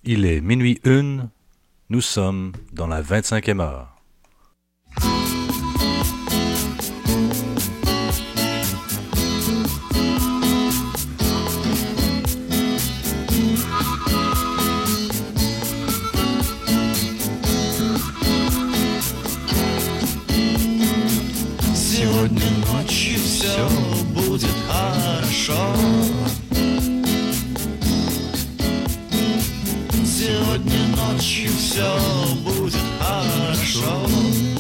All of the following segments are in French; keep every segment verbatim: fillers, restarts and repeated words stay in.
Il est minuit une, nous sommes dans la vingt-cinquième heure. Сегодня ночью все будет хорошо. Сегодня ночью все будет хорошо.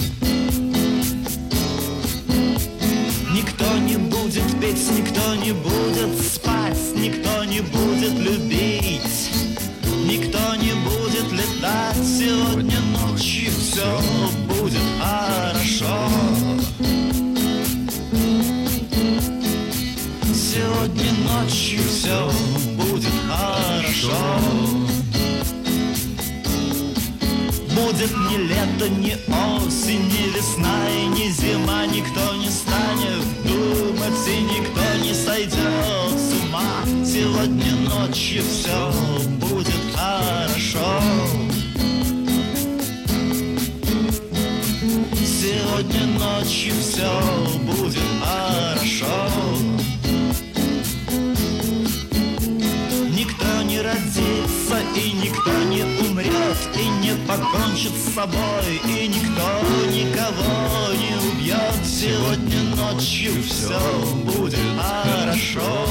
Никто не будет петь, никто не будет спать, никто не будет любить, никто не будет летать. Сегодня ночью все будет хорошо. Сегодня ночью все будет хорошо. Будет ни лето, ни осень, ни весна и ни зима. Никто не станет думать и никто не сойдет с ума. Сегодня ночью все будет хорошо. Сегодня ночью все будет хорошо. Никто не родится и никто не умрет и не покончит с собой, и никто никого не убьет. Сегодня ночью все будет хорошо.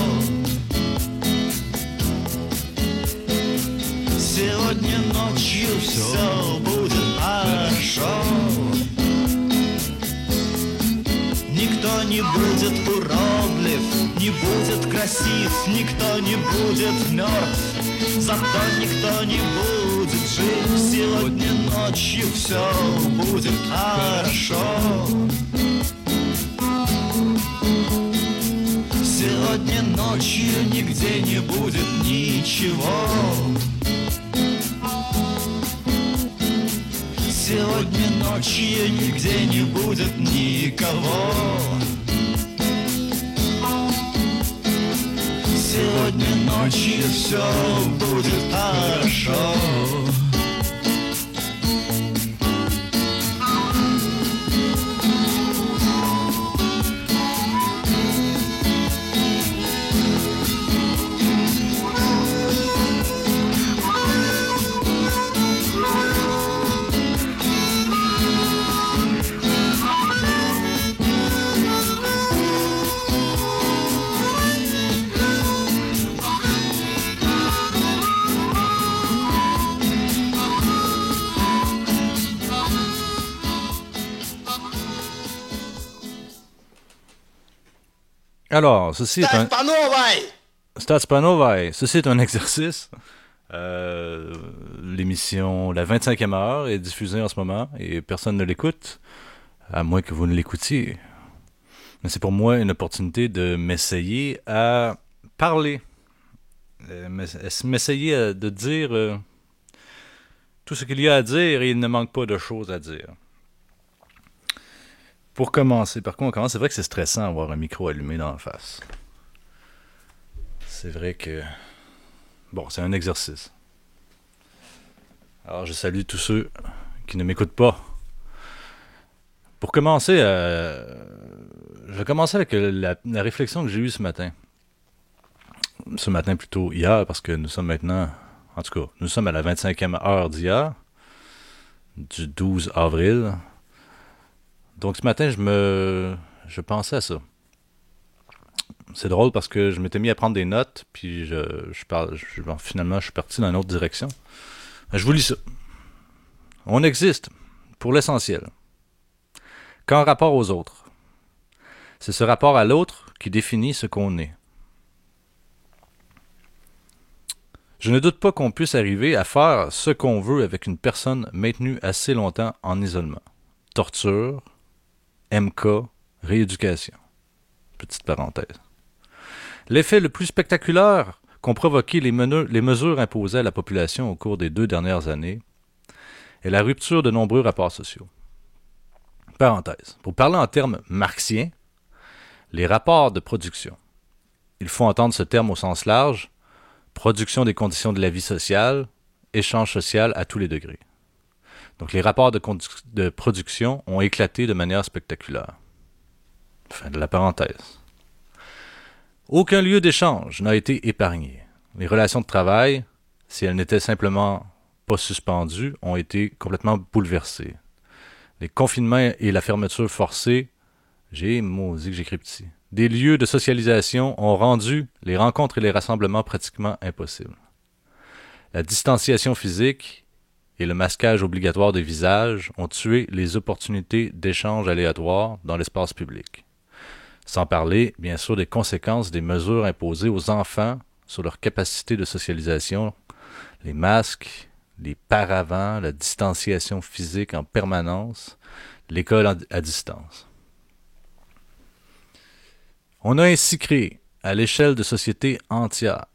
Сегодня ночью все будет хорошо. Никто не будет уродлив, не будет красив, никто не будет мертв, зато никто не будет жив. Сегодня ночью все будет хорошо. Сегодня ночью нигде не будет ничего. Сегодня ночью нигде не будет никого. Сегодня ночью все будет хорошо. Alors, ceci est un... Statspanovai! Statspanovai! Ceci est un exercice. Euh, l'émission La vingt-cinquième heure est diffusée en ce moment et personne ne l'écoute, à moins que vous ne l'écoutiez. Mais c'est pour moi une opportunité de m'essayer à parler. Euh, m'essayer de dire euh, tout ce qu'il y a à dire et il ne manque pas de choses à dire. Pour commencer, par contre, on commence, c'est vrai que c'est stressant d'avoir un micro allumé dans la face. C'est vrai que... Bon, c'est un exercice. Alors, je salue tous ceux qui ne m'écoutent pas. Pour commencer, euh, je vais commencer avec la, la réflexion que j'ai eue ce matin. Ce matin, plutôt hier, parce que nous sommes maintenant... En tout cas, nous sommes à la vingt-cinquième heure d'hier, du douze avril. Donc, ce matin, je me... Je pensais à ça. C'est drôle parce que je m'étais mis à prendre des notes, puis je, je parle, je, bon, finalement, je suis parti dans une autre direction. Je vous lis ça. On existe, pour l'essentiel, qu'en rapport aux autres. C'est ce rapport à l'autre qui définit ce qu'on est. Je ne doute pas qu'on puisse arriver à faire ce qu'on veut avec une personne maintenue assez longtemps en isolement. Torture, M K, rééducation. Petite parenthèse. L'effet le plus spectaculaire qu'ont provoqué les, menu- les mesures imposées à la population au cours des deux dernières années est la rupture de nombreux rapports sociaux. Parenthèse. Pour parler en termes marxiens, les rapports de production. Il faut entendre ce terme au sens large, production des conditions de la vie sociale échange social à tous les degrés. Donc les rapports de, condu- de production ont éclaté de manière spectaculaire. Fin de la parenthèse. Aucun lieu d'échange n'a été épargné. Les relations de travail, si elles n'étaient simplement pas suspendues, ont été complètement bouleversées. Les confinements et la fermeture forcée, j'ai maudit que j'écris petit, des lieux de socialisation ont rendu les rencontres et les rassemblements pratiquement impossibles. La distanciation physique et le masquage obligatoire des visages ont tué les opportunités d'échange aléatoires dans l'espace public. Sans parler, bien sûr, des conséquences des mesures imposées aux enfants sur leur capacité de socialisation, les masques, les paravents, la distanciation physique en permanence, l'école à distance. On a ainsi créé, à l'échelle de sociétés entières,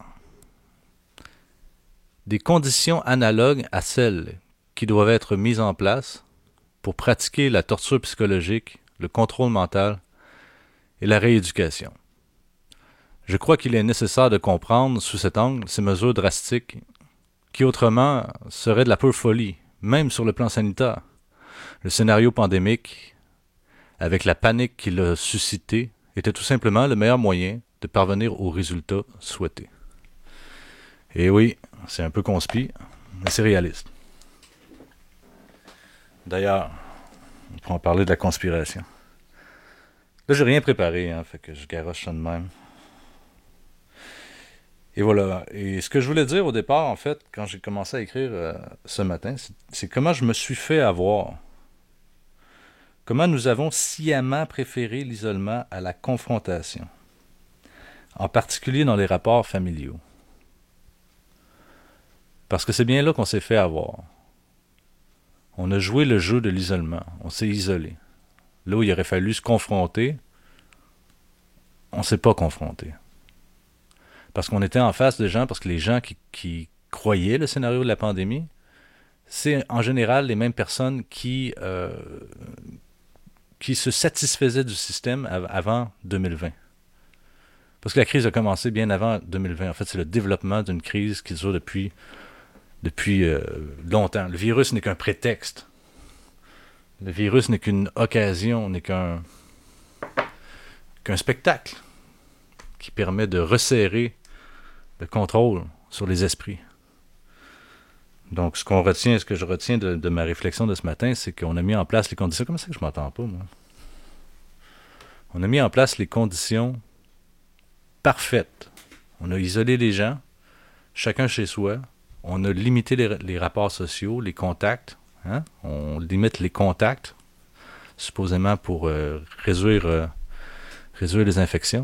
des conditions analogues à celles qui doivent être mises en place pour pratiquer la torture psychologique, le contrôle mental et la rééducation. Je crois qu'il est nécessaire de comprendre sous cet angle ces mesures drastiques qui autrement seraient de la pure folie, même sur le plan sanitaire. Le scénario pandémique, avec la panique qu'il a suscité, était tout simplement le meilleur moyen de parvenir aux résultats souhaités. Et oui, c'est un peu conspi, mais c'est réaliste. D'ailleurs, on pourra en parler de la conspiration. Là, j'ai rien préparé, hein, fait que je garoche ça de même. Et voilà. Et ce que je voulais dire au départ, en fait, quand j'ai commencé à écrire euh, ce matin, c'est, c'est comment je me suis fait avoir. Comment nous avons sciemment préféré l'isolement à la confrontation, en particulier dans les rapports familiaux. Parce que c'est bien là qu'on s'est fait avoir. On a joué le jeu de l'isolement, on s'est isolé. Là où il aurait fallu se confronter, on ne s'est pas confronté. Parce qu'on était en face de gens, parce que les gens qui, qui croyaient le scénario de la pandémie, c'est en général les mêmes personnes qui, euh, qui se satisfaisaient du système av- avant deux mille vingt. Parce que la crise a commencé bien avant deux mille vingt. En fait, c'est le développement d'une crise qui dure depuis, depuis euh, longtemps. Le virus n'est qu'un prétexte. Le virus n'est qu'une occasion, n'est qu'un, qu'un spectacle qui permet de resserrer le contrôle sur les esprits. Donc, ce qu'on retient, ce que je retiens de, de ma réflexion de ce matin, c'est qu'on a mis en place les conditions... Comment ça que je m'entends pas, moi? On a mis en place les conditions parfaites. On a isolé les gens, chacun chez soi. On a limité les, les rapports sociaux, les contacts. Hein? On limite les contacts, supposément pour euh, réduire, euh, réduire les infections.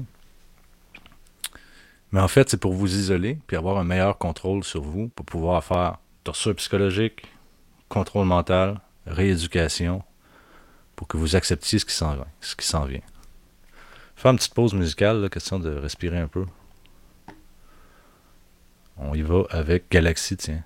Mais en fait, c'est pour vous isoler, puis avoir un meilleur contrôle sur vous, pour pouvoir faire torture psychologique, contrôle mental, rééducation, pour que vous acceptiez ce qui s'en vient. Ce qui s'en vient. Faire une petite pause musicale, là, question de respirer un peu. On y va avec Galaxy, tiens.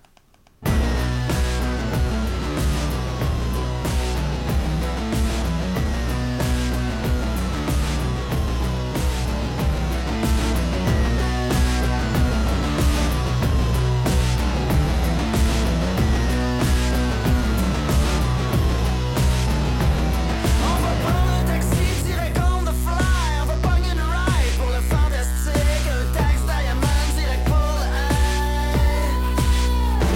Fantastique, un taxi Diamond direct pour le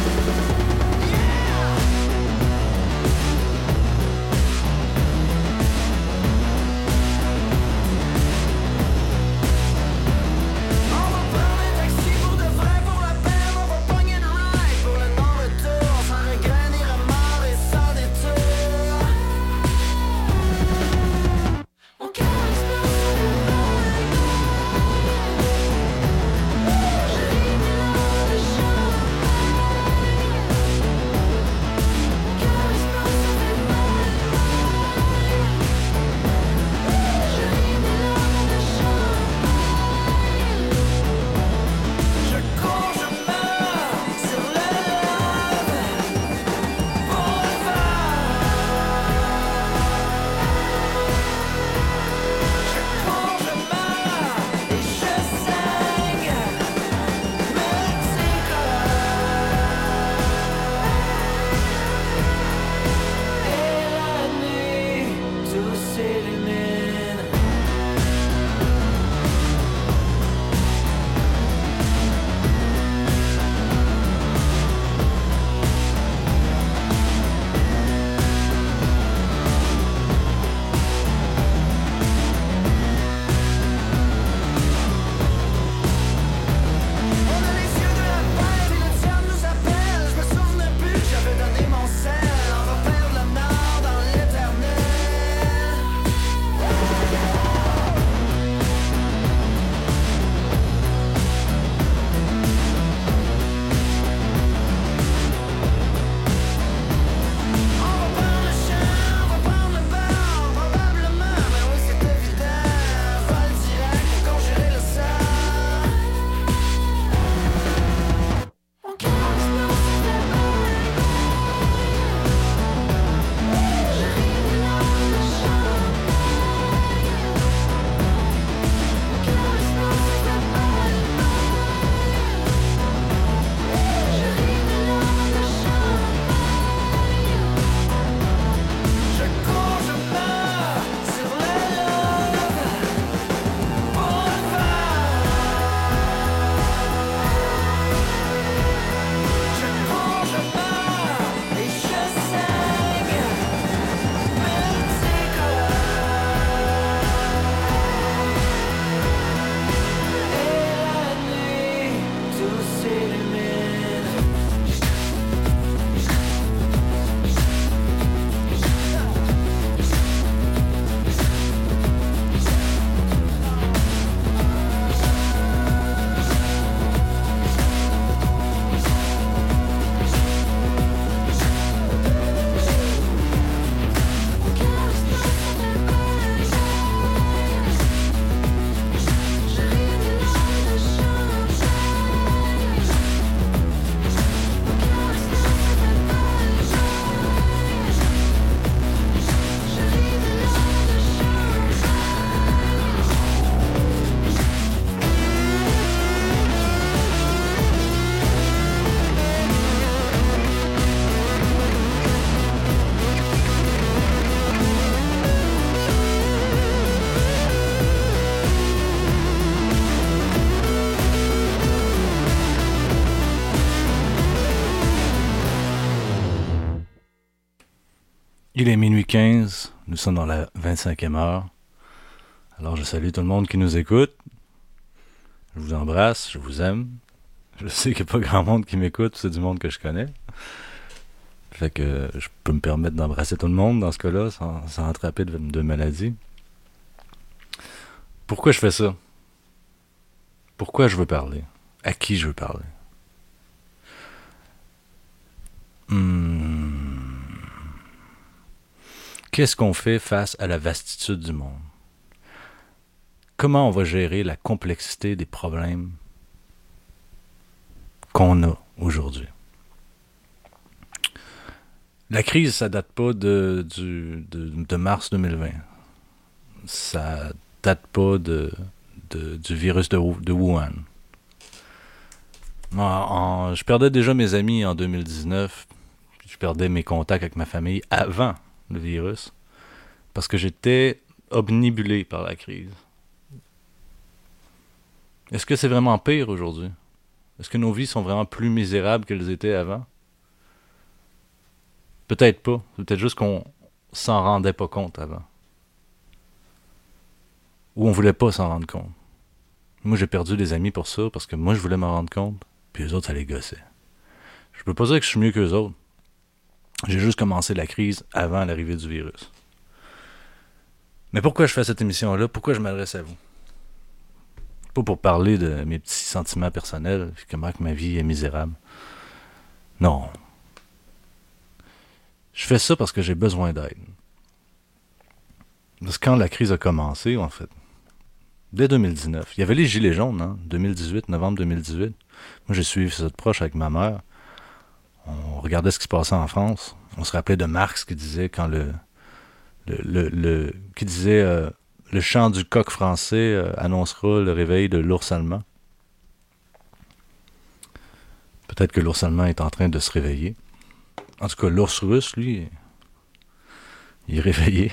Il est minuit quinze, nous sommes dans la vingt-cinquième heure. Alors je salue tout le monde qui nous écoute. Je vous embrasse, je vous aime. Je sais qu'il n'y a pas grand monde qui m'écoute, c'est du monde que je connais. Fait que je peux me permettre d'embrasser tout le monde dans ce cas-là, sans, sans attraper de, de maladie. Pourquoi je fais ça? Pourquoi je veux parler? À qui je veux parler? Hmm. Qu'est-ce qu'on fait face à la vastitude du monde? Comment on va gérer la complexité des problèmes qu'on a aujourd'hui? La crise, ça date pas de, du, de, de mars deux mille vingt. Ça date pas de, de, du virus de, de Wuhan. En, en, je perdais déjà mes amis en deux mille dix-neuf. Je perdais mes contacts avec ma famille avant le virus. Parce que j'étais obnubilé par la crise. Est-ce que c'est vraiment pire aujourd'hui? Est-ce que nos vies sont vraiment plus misérables qu'elles étaient avant? Peut-être pas. C'est peut-être juste qu'on s'en rendait pas compte avant. Ou on voulait pas s'en rendre compte. Moi, j'ai perdu des amis pour ça, parce que moi, je voulais m'en rendre compte, puis eux autres, ça les gossait. Je peux pas dire que je suis mieux qu'eux autres. J'ai juste commencé la crise avant l'arrivée du virus. Mais pourquoi je fais cette émission-là? Pourquoi je m'adresse à vous? Pas pour parler de mes petits sentiments personnels, puis comment que ma vie est misérable. Non. Je fais ça parce que j'ai besoin d'aide. Parce que quand la crise a commencé, en fait, dès deux mille dix-neuf, il y avait les Gilets jaunes, hein, deux mille dix-huit, novembre deux mille dix-huit. Moi, j'ai suivi ça de proche avec ma mère. On regardait ce qui se passait en France. On se rappelait de Marx qui disait quand le... le, le, le qui disait euh, le chant du coq français euh, annoncera le réveil de l'ours allemand. Peut-être que l'ours allemand est en train de se réveiller. En tout cas, l'ours russe, lui, il est réveillé.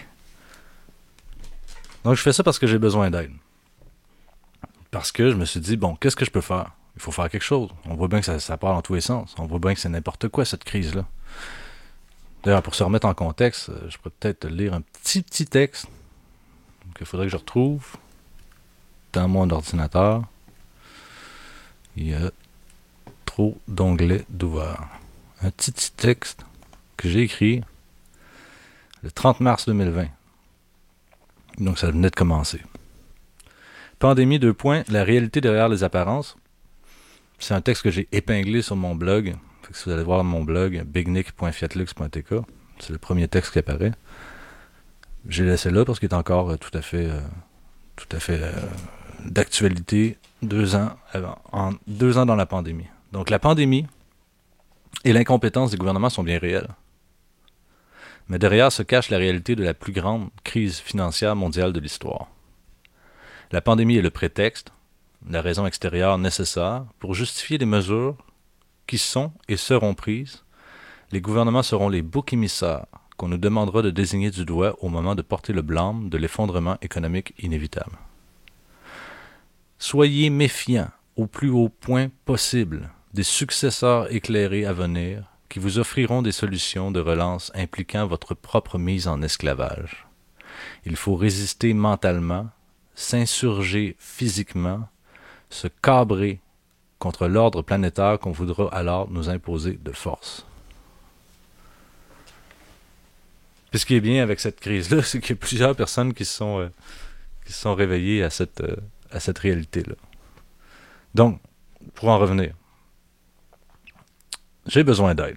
Donc, je fais ça parce que j'ai besoin d'aide. Parce que je me suis dit, bon, qu'est-ce que je peux faire? Il faut faire quelque chose. On voit bien que ça, ça part dans tous les sens. On voit bien que c'est n'importe quoi, cette crise-là. D'ailleurs, pour se remettre en contexte, je pourrais peut-être lire un petit, petit texte qu'il faudrait que je retrouve dans mon ordinateur. Il y a trop d'onglets d'ouvert. Un petit, petit texte que j'ai écrit le trente mars deux mille vingt. Donc, ça venait de commencer. Pandémie, deux points, la réalité derrière les apparences. C'est un texte que j'ai épinglé sur mon blog. Fait que si vous allez voir mon blog, bignick point fiatlux point t k, c'est le premier texte qui apparaît. J'ai laissé là parce qu'il est encore euh, tout à fait, euh, tout à fait euh, d'actualité deux ans, avant, en, deux ans dans la pandémie. Donc, la pandémie et l'incompétence des gouvernements sont bien réels. Mais derrière se cache la réalité de la plus grande crise financière mondiale de l'histoire. La pandémie est le prétexte, la raison extérieure nécessaire pour justifier les mesures qui sont et seront prises. Les gouvernements seront les boucs émissaires qu'on nous demandera de désigner du doigt au moment de porter le blâme de l'effondrement économique inévitable. Soyez méfiants au plus haut point possible des successeurs éclairés à venir qui vous offriront des solutions de relance impliquant votre propre mise en esclavage. Il faut résister mentalement, s'insurger physiquement, se cabrer contre l'ordre planétaire qu'on voudra alors nous imposer de force. Puis ce qui est bien avec cette crise-là, c'est qu'il y a plusieurs personnes qui se sont, euh, qui se sont réveillées à cette, euh, à cette réalité-là. Donc, pour en revenir, j'ai besoin d'aide.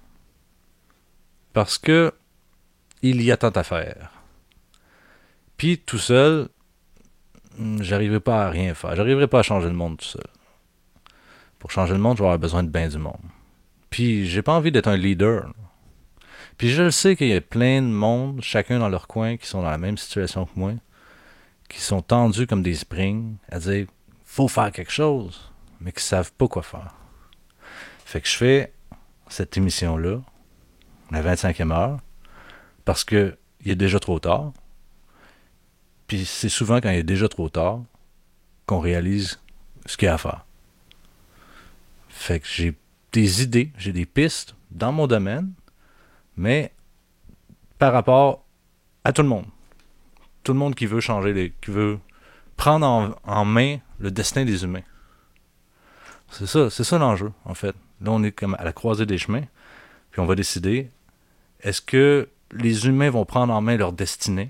Parce que il y a tant à faire. Puis tout seul, j'arriverai pas à rien faire. J'arriverai pas à changer le monde tout seul. Pour changer le monde, je vais avoir besoin de bien du monde. Puis j'ai pas envie d'être un leader. Puis je le sais qu'il y a plein de monde, chacun dans leur coin, qui sont dans la même situation que moi, qui sont tendus comme des springs, à dire « faut faire quelque chose », mais qui savent pas quoi faire. Fait que je fais cette émission-là, la vingt-cinquième heure, parce que il est déjà trop tard. Puis c'est souvent quand il est déjà trop tard qu'on réalise ce qu'il y a à faire. Fait que j'ai des idées, j'ai des pistes dans mon domaine, mais par rapport à tout le monde. Tout le monde qui veut changer, les, qui veut prendre en, en main le destin des humains. C'est ça, c'est ça l'enjeu, en fait. Là, on est comme à la croisée des chemins, puis on va décider, est-ce que les humains vont prendre en main leur destinée?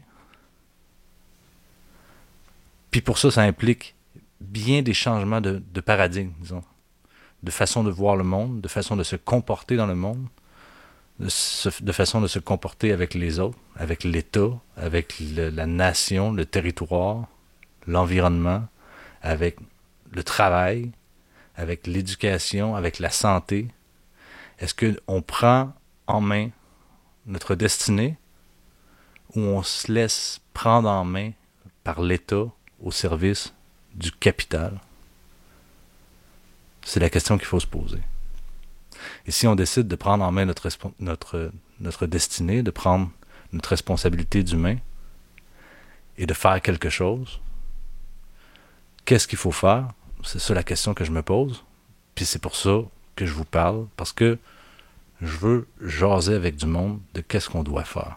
Puis pour ça, ça implique bien des changements de, de paradigme, disons, de façon de voir le monde, de façon de se comporter dans le monde, de, se, de façon de se comporter avec les autres, avec l'État, avec le, la nation, le territoire, l'environnement, avec le travail, avec l'éducation, avec la santé. Est-ce qu'on prend en main notre destinée ou on se laisse prendre en main par l'État au service du capital? C'est la question qu'il faut se poser. Et si on décide de prendre en main notre, notre, notre destinée, de prendre notre responsabilité d'humain et de faire quelque chose, qu'est-ce qu'il faut faire? C'est ça la question que je me pose. Puis c'est pour ça que je vous parle, parce que je veux jaser avec du monde de qu'est-ce qu'on doit faire.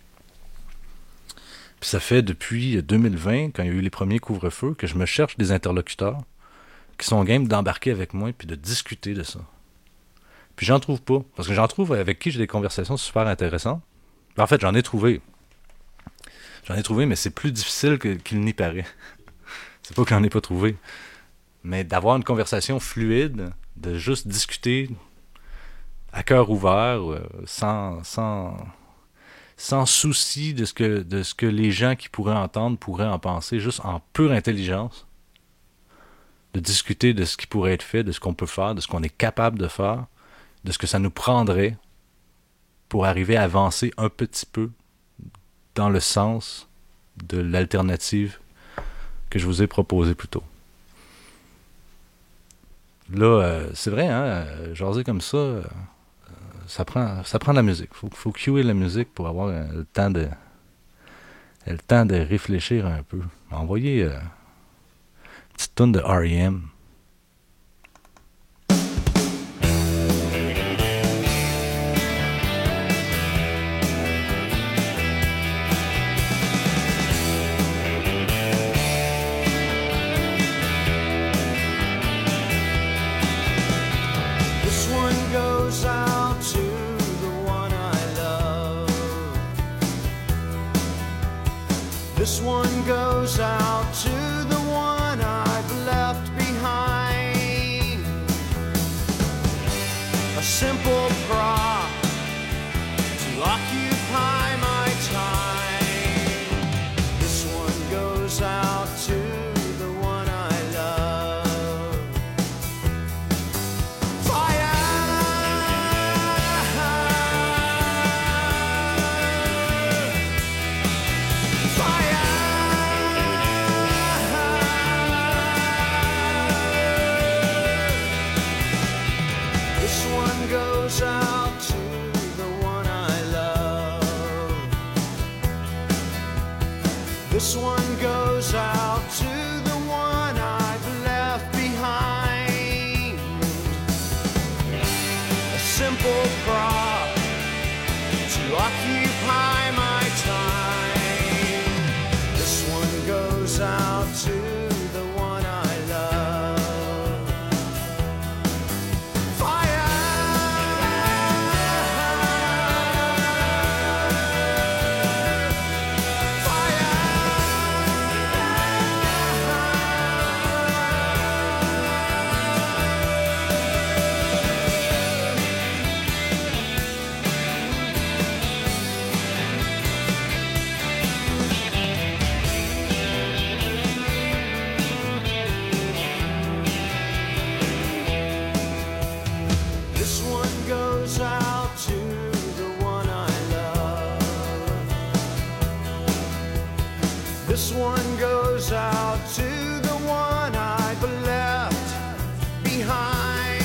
Puis ça fait depuis deux mille vingt, quand il y a eu les premiers couvre-feux, que je me cherche des interlocuteurs qui sont game d'embarquer avec moi puis de discuter de ça. Puis j'en trouve pas, parce que j'en trouve avec qui j'ai des conversations super intéressantes. En fait, j'en ai trouvé. J'en ai trouvé, mais c'est plus difficile que, qu'il n'y paraît. C'est pas que j'en ai pas trouvé. Mais d'avoir une conversation fluide, de juste discuter à cœur ouvert, euh, sans, sans, sans souci de ce, que, de ce que les gens qui pourraient entendre pourraient en penser, juste en pure intelligence, de discuter de ce qui pourrait être fait, de ce qu'on peut faire, de ce qu'on est capable de faire, de ce que ça nous prendrait pour arriver à avancer un petit peu dans le sens de l'alternative que je vous ai proposée plus tôt. Là, euh, c'est vrai, hein, euh, jaser comme ça, euh, ça prend, ça prend de la musique. Il faut, faut cuer la musique pour avoir euh, le temps de le temps de réfléchir un peu. Envoyez euh, une petite toune de R E M. This one goes out to the one I've left behind. A simple prop to occupy my time. This one goes out to the one I love. Fire! Out to the one I love. This one goes out to the one I've left behind. A simple prop to occupy my time. This one goes out to the one I love. This one goes out to the one I've left behind.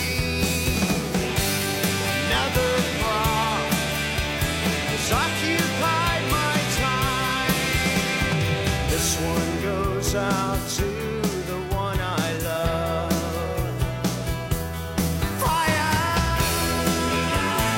Another prop has occupied my time. This one goes out to the one I love. Fire!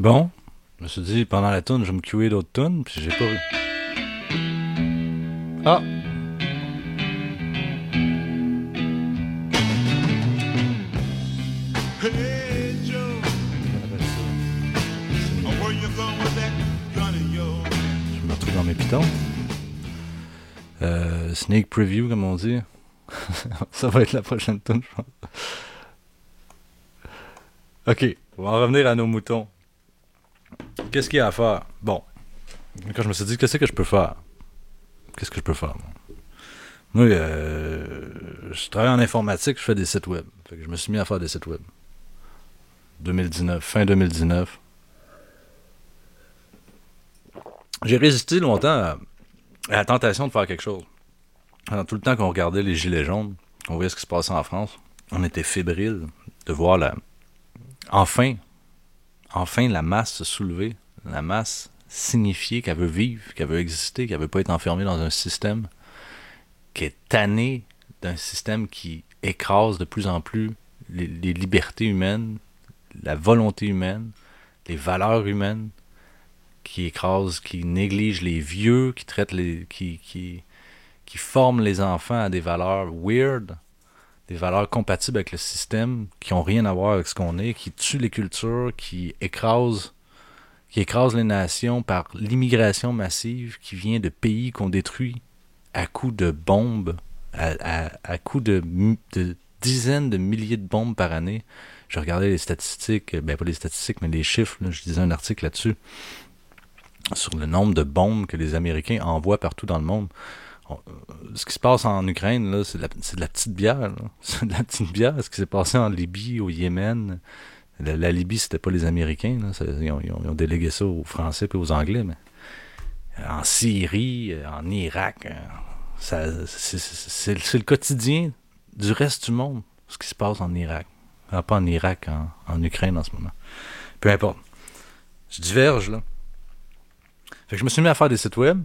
Bon, je me suis dit, pendant la toune, je vais me cuer d'autres tunes, puis j'ai pas vu. Ah! Hey Joe, where you going with that gun of yours? Je me retrouve dans mes pitons. Euh, sneak preview, comme on dit. Ça va être la prochaine tune, je pense. Ok, on va en revenir à nos moutons. Qu'est-ce qu'il y a à faire? Bon, quand je me suis dit, qu'est-ce que je peux faire? Qu'est-ce que je peux faire? Moi, euh, je travaille en informatique, je fais des sites web. Fait que je me suis mis à faire des sites web. deux mille dix-neuf, fin deux mille dix-neuf. J'ai résisté longtemps à, à la tentation de faire quelque chose. Pendant tout le temps qu'on regardait les Gilets jaunes, on voyait ce qui se passait en France, on était fébrile de voir la... Enfin, enfin la masse se soulever, la masse signifier qu'elle veut vivre, qu'elle veut exister, qu'elle veut pas être enfermée dans un système qui est tanné d'un système qui écrase de plus en plus les, les libertés humaines, la volonté humaine, les valeurs humaines, qui écrase, qui néglige les vieux, qui traite les, qui, qui, qui forme les enfants à des valeurs weird, des valeurs compatibles avec le système, qui ont rien à voir avec ce qu'on est, qui tuent les cultures, qui écrasent, qui écrasent les nations par l'immigration massive qui vient de pays qu'on détruit à coups de bombes, à, à, à coups de, de dizaines de milliers de bombes par année. Je regardais les statistiques, ben pas les statistiques, mais les chiffres, là, je lisais un article là-dessus, sur le nombre de bombes que les Américains envoient partout dans le monde. On, ce qui se passe en Ukraine, là, c'est, de la, c'est de la petite bière. Là. C'est de la petite bière. Ce qui s'est passé en Libye, au Yémen. La, la Libye, c'était pas les Américains. Là. Ça, ils, ont, ils, ont, ils ont délégué ça aux Français et aux Anglais. Mais en Syrie, en Irak, ça, c'est, c'est, c'est le quotidien du reste du monde, ce qui se passe en Irak. Ah, pas en Irak, en, en Ukraine en ce moment. Peu importe. Je diverge, là. Fait que je me suis mis à faire des sites web.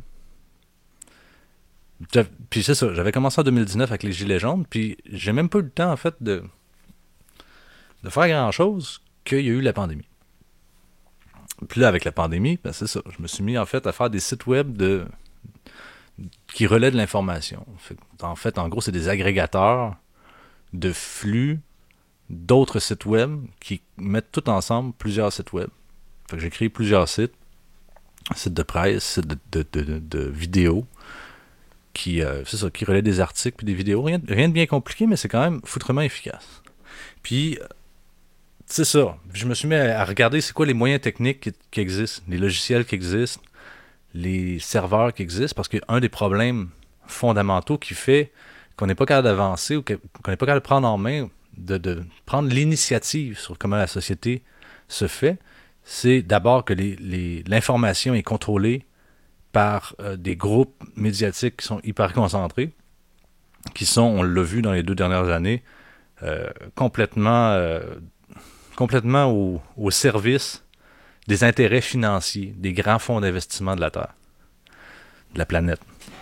Puis c'est ça, j'avais commencé en deux mille dix-neuf avec les Gilets jaunes, puis j'ai même pas eu le temps, en fait, de, de faire grand-chose qu'il y a eu la pandémie. Puis là, avec la pandémie, ben c'est ça, je me suis mis, en fait, à faire des sites web de, qui relaient de l'information. Fait, en fait, en gros, c'est des agrégateurs de flux d'autres sites web qui mettent tout ensemble plusieurs sites web. Fait que j'ai créé plusieurs sites, sites de presse, sites de, de, de, de, de vidéos, qui, euh, c'est ça, qui relaient des articles puis des vidéos. Rien, rien de bien compliqué, mais c'est quand même foutrement efficace. Puis, c'est ça. Je me suis mis à, à regarder c'est quoi les moyens techniques qui, qui existent, les logiciels qui existent, les serveurs qui existent, parce qu'un des problèmes fondamentaux qui fait qu'on n'est pas capable d'avancer ou qu'on n'est pas capable de prendre en main, de, de prendre l'initiative sur comment la société se fait, c'est d'abord que les, les, l'information est contrôlée par euh, des groupes médiatiques qui sont hyper concentrés, qui sont, on l'a vu dans les deux dernières années, euh, complètement, euh, complètement au, au service des intérêts financiers des grands fonds d'investissement de la Terre, de la planète.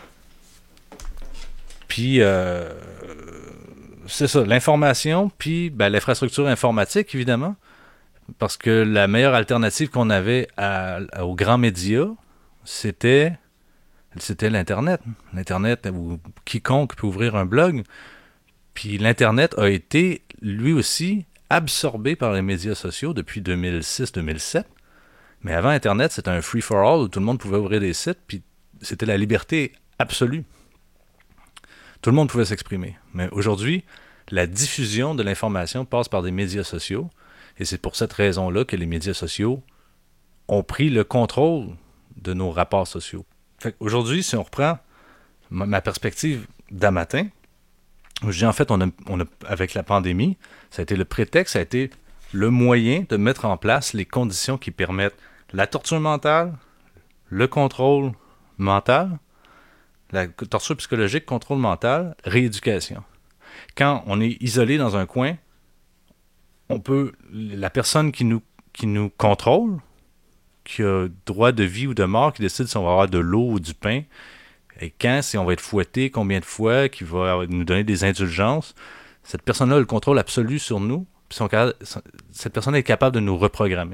Puis, euh, c'est ça, l'information, puis ben, l'infrastructure informatique, évidemment, parce que la meilleure alternative qu'on avait à, à, aux grands médias, c'était, c'était l'Internet. L'Internet, où quiconque peut ouvrir un blog. Puis l'Internet a été, lui aussi, absorbé par les médias sociaux depuis deux mille six deux mille sept. Mais avant Internet, c'était un free-for-all où tout le monde pouvait ouvrir des sites, puis c'était la liberté absolue. Tout le monde pouvait s'exprimer. Mais aujourd'hui, la diffusion de l'information passe par des médias sociaux, et c'est pour cette raison-là que les médias sociaux ont pris le contrôle de nos rapports sociaux. Fait aujourd'hui, si on reprend ma, ma perspective d'un matin, je dis en fait, on a, on a, avec la pandémie, ça a été le prétexte, ça a été le moyen de mettre en place les conditions qui permettent la torture mentale, le contrôle mental, la torture psychologique, contrôle mental, rééducation. Quand on est isolé dans un coin, on peut, la personne qui nous, qui nous contrôle, qui a droit de vie ou de mort, qui décide si on va avoir de l'eau ou du pain, et quand, si on va être fouetté, combien de fois, qui va nous donner des indulgences, cette personne-là a le contrôle absolu sur nous, puis son, cette personne est capable de nous reprogrammer.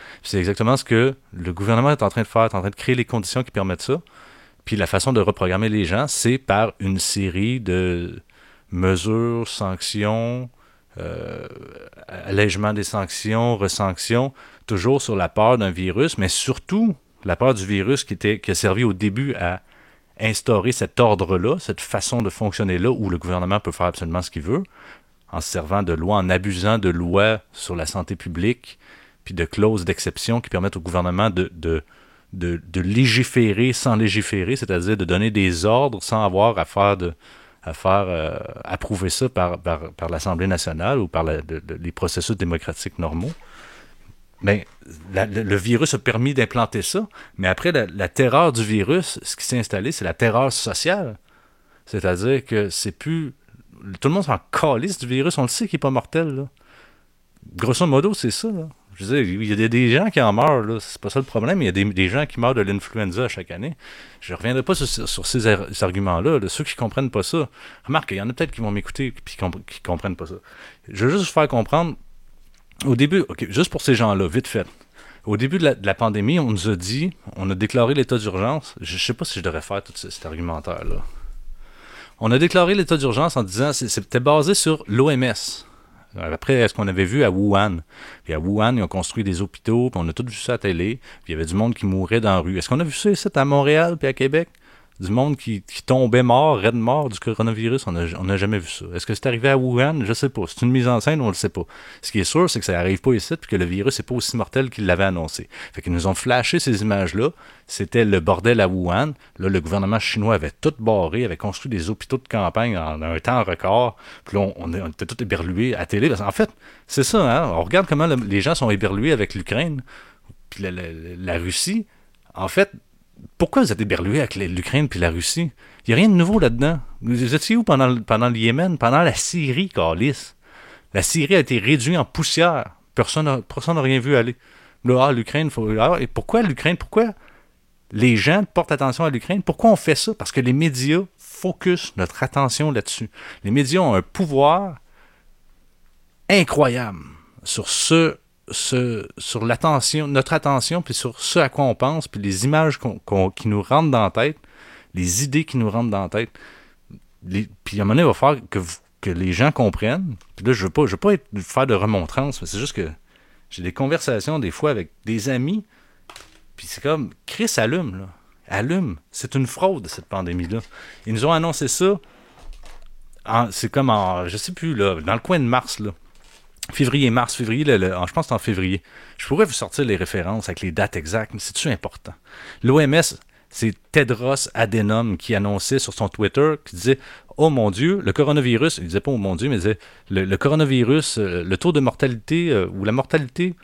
Puis c'est exactement ce que le gouvernement est en train de faire, est en train de créer les conditions qui permettent ça. Puis la façon de reprogrammer les gens, c'est par une série de mesures, sanctions, euh, allègement des sanctions, resanctions, toujours sur la peur d'un virus, mais surtout la peur du virus qui, était, qui a servi au début à instaurer cet ordre-là, cette façon de fonctionner-là, où le gouvernement peut faire absolument ce qu'il veut, en se servant de lois, en abusant de lois sur la santé publique, puis de clauses d'exception qui permettent au gouvernement de, de, de, de légiférer sans légiférer, c'est-à-dire de donner des ordres sans avoir à faire, de, à faire euh, approuver ça par, par, par l'Assemblée nationale ou par la, de, de, les processus démocratiques normaux. Mais la, le, le virus a permis d'implanter ça, mais après, la, la terreur du virus, ce qui s'est installé, c'est la terreur sociale. C'est-à-dire que c'est plus... Tout le monde s'en calisse du virus, on le sait qu'il n'est pas mortel, là. Grosso modo, c'est ça, là. Je veux dire, il y a des, des gens qui en meurent, là. C'est pas ça le problème, il y a des, des gens qui meurent de l'influenza chaque année. Je ne reviendrai pas sur, sur ces, ar- ces arguments-là, là. Ceux qui ne comprennent pas ça. Remarque, il y en a peut-être qui vont m'écouter et qui ne comp- comprennent pas ça. Je veux juste vous faire comprendre. Au début, ok, juste pour ces gens-là, vite fait. Au début de la, de la pandémie, on nous a dit, on a déclaré l'état d'urgence. Je ne sais pas si je devrais faire tout ce, cet argumentaire-là. On a déclaré l'état d'urgence en disant que c'était basé sur l'O M S. Après, ce qu'on avait vu à Wuhan. Puis à Wuhan, ils ont construit des hôpitaux, puis on a tout vu ça à la télé. Puis il y avait du monde qui mourait dans la rue. Est-ce qu'on a vu ça ici à Montréal puis à Québec? Du monde qui, qui tombait mort, raide mort du coronavirus, on n'a jamais vu ça. Est-ce que c'est arrivé à Wuhan? Je ne sais pas. C'est une mise en scène, on ne le sait pas. Ce qui est sûr, c'est que ça n'arrive pas ici, puis que le virus n'est pas aussi mortel qu'ils l'avaient annoncé. Fait qu'ils nous ont flashé ces images-là. C'était le bordel à Wuhan. Là, le gouvernement chinois avait tout barré, avait construit des hôpitaux de campagne en un temps record. Puis là, on, on, on était tous éberlués à la télé. En fait, c'est ça, hein? On regarde comment le, les gens sont éberlués avec l'Ukraine, puis la, la, la Russie. En fait, pourquoi vous êtes éberlués avec l'Ukraine puis la Russie? Il n'y a rien de nouveau là-dedans. Vous étiez où pendant, pendant le Yémen? Pendant la Syrie, câlisse? La Syrie a été réduite en poussière. Personne n'a personne n'a rien vu aller. Là, ah, l'Ukraine, faut... Ah, et pourquoi l'Ukraine? Pourquoi les gens portent attention à l'Ukraine? Pourquoi on fait ça? Parce que les médias focusent notre attention là-dessus. Les médias ont un pouvoir incroyable sur ce... Ce, sur l'attention, notre attention, puis sur ce à quoi on pense, puis les images qu'on, qu'on, qui nous rentrent dans la tête, les idées qui nous rentrent dans la tête. Les, puis à un moment donné, il va falloir que, vous, que les gens comprennent. Puis là, je ne veux pas, je veux pas être, faire de remontrance, mais c'est juste que j'ai des conversations des fois avec des amis, puis c'est comme, Chris, allume, là. Allume. C'est une fraude, cette pandémie-là. Ils nous ont annoncé ça, en, c'est comme en, je sais plus, là, dans le coin de mars, là. Février, mars, février, le, le, je pense que c'est en février. Je pourrais vous sortir les références avec les dates exactes, mais c'est-tu important? L'O M S, c'est Tedros Adhanom qui annonçait sur son Twitter, qui disait « Oh mon Dieu, le coronavirus », il disait pas « Oh mon Dieu », mais il disait le, « Le coronavirus, le taux de mortalité, euh, ou la mortalité,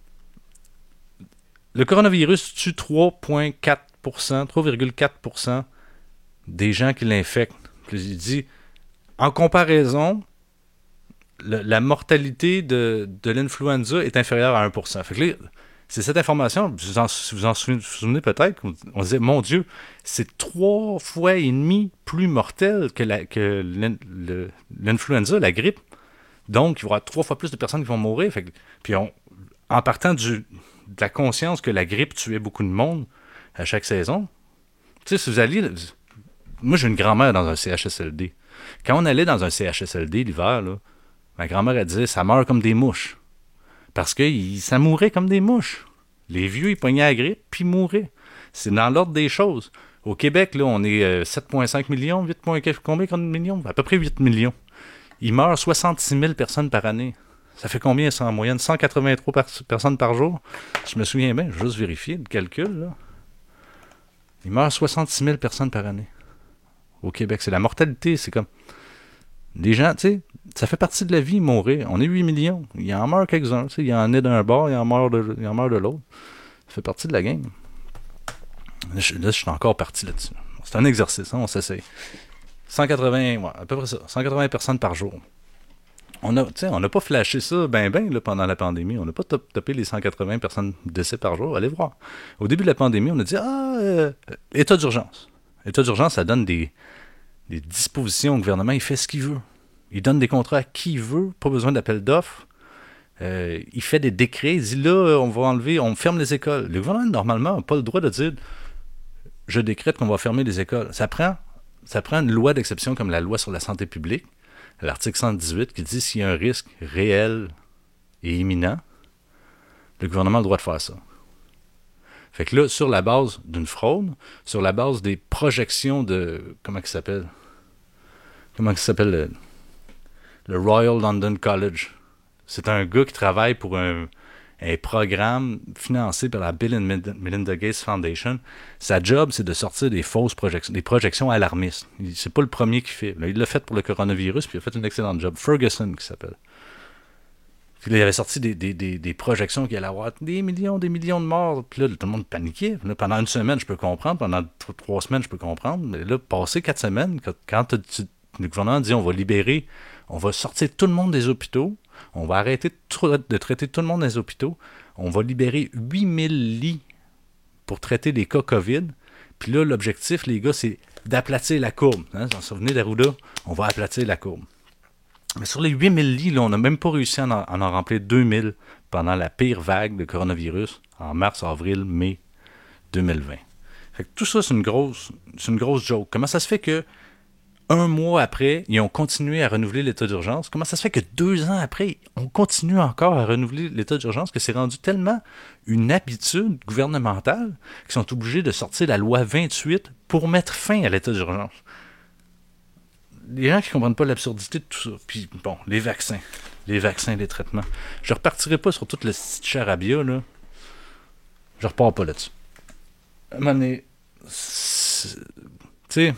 le coronavirus tue trois virgule quatre pour cent, trois virgule quatre pour cent des gens qui l'infectent. » Puis il dit « En comparaison, Le, la mortalité de, de l'influenza est inférieure à un pour cent. » Fait que là, c'est cette information, vous en, vous en souvenez, vous souvenez peut-être, on, on disait, mon Dieu, c'est trois fois et demi plus mortel que, la, que l'in, le, l'influenza, la grippe. Donc, il va y avoir trois fois plus de personnes qui vont mourir. Fait que, puis on, en partant du, de la conscience que la grippe tuait beaucoup de monde à chaque saison, tu sais, si vous alliez... Moi, j'ai une grand-mère dans un C H S L D. Quand on allait dans un C H S L D l'hiver, là, ma grand-mère, elle disait, ça meurt comme des mouches. Parce que il, ça mourait comme des mouches. Les vieux, ils pognaient la grippe, puis ils mouraient. C'est dans l'ordre des choses. Au Québec, là, on est euh, sept virgule cinq millions, huit, combien de millions? À peu près huit millions. Il meurt soixante-six mille personnes par année. Ça fait combien, ça, en moyenne? cent quatre-vingt-trois par- personnes par jour? Je me souviens bien, je vais juste vérifier le calcul, là. Il meurt soixante-six mille personnes par année. Au Québec, c'est la mortalité, c'est comme... Les gens, tu sais, ça fait partie de la vie, mourir. On est huit millions. Il en meurt quelques-uns. Tu sais, il en est d'un bord, il en meurt de, il en meurt de l'autre. Ça fait partie de la game. Là, je, là, je suis encore parti là-dessus. C'est un exercice, hein, on s'essaye. cent quatre-vingts, ouais, à peu près ça. cent quatre-vingts personnes par jour. On a, tu sais, on n'a pas flashé ça ben ben là, pendant la pandémie. On n'a pas top, topé les cent quatre-vingts personnes décès par jour. Allez voir. Au début de la pandémie, on a dit, ah, euh, état d'urgence. État d'urgence, ça donne des... des dispositions au gouvernement, il fait ce qu'il veut. Il donne des contrats à qui il veut, pas besoin d'appel d'offres. Euh, il fait des décrets, il dit là, on va enlever, on ferme les écoles. Le gouvernement, normalement, n'a pas le droit de dire je décrète qu'on va fermer les écoles. Ça prend, ça prend une loi d'exception comme la loi sur la santé publique, l'article cent dix-huit, qui dit s'il y a un risque réel et imminent, le gouvernement a le droit de faire ça. Fait que là, sur la base d'une fraude, sur la base des projections de. Comment ça s'appelle Comment ça s'appelle le, le Royal London College. C'est un gars qui travaille pour un, un programme financé par la Bill and Melinda Gates Foundation. Sa job, c'est de sortir des fausses projections, des projections alarmistes. C'est pas le premier qui fait. Là, il l'a fait pour le coronavirus, puis il a fait une excellente job. Ferguson, qui s'appelle. Puis là, il avait sorti des, des, des, des projections qu'il allait avoir des millions, des millions de morts. Puis là, tout le monde paniquait. Là, pendant une semaine, je peux comprendre. Pendant trois, trois semaines, je peux comprendre. Mais là, passé quatre semaines, quand, quand tu, le gouvernement dit on va libérer, on va sortir tout le monde des hôpitaux, on va arrêter de, de traiter tout le monde dans les hôpitaux, on va libérer huit mille lits pour traiter les cas COVID. Puis là, l'objectif, les gars, c'est d'aplatir la courbe. Hein? Vous vous souvenez d'Arruda? On va aplatir la courbe. Mais sur les huit mille lits, là, on n'a même pas réussi à en, à en remplir deux mille pendant la pire vague de coronavirus en mars, avril, mai deux mille vingt. Fait que tout ça, c'est une grosse, c'est une grosse joke. Comment ça se fait que un mois après, ils ont continué à renouveler l'état d'urgence? Comment ça se fait que deux ans après, on continue encore à renouveler l'état d'urgence, que c'est rendu tellement une habitude gouvernementale qu'ils sont obligés de sortir la loi vingt-huit pour mettre fin à l'état d'urgence? Les gens qui ne comprennent pas l'absurdité de tout ça. Puis, bon, les vaccins. Les vaccins, les traitements. Je ne repartirai pas sur toute le charabia, là. Je repars pas là-dessus. À un moment donné, tu sais,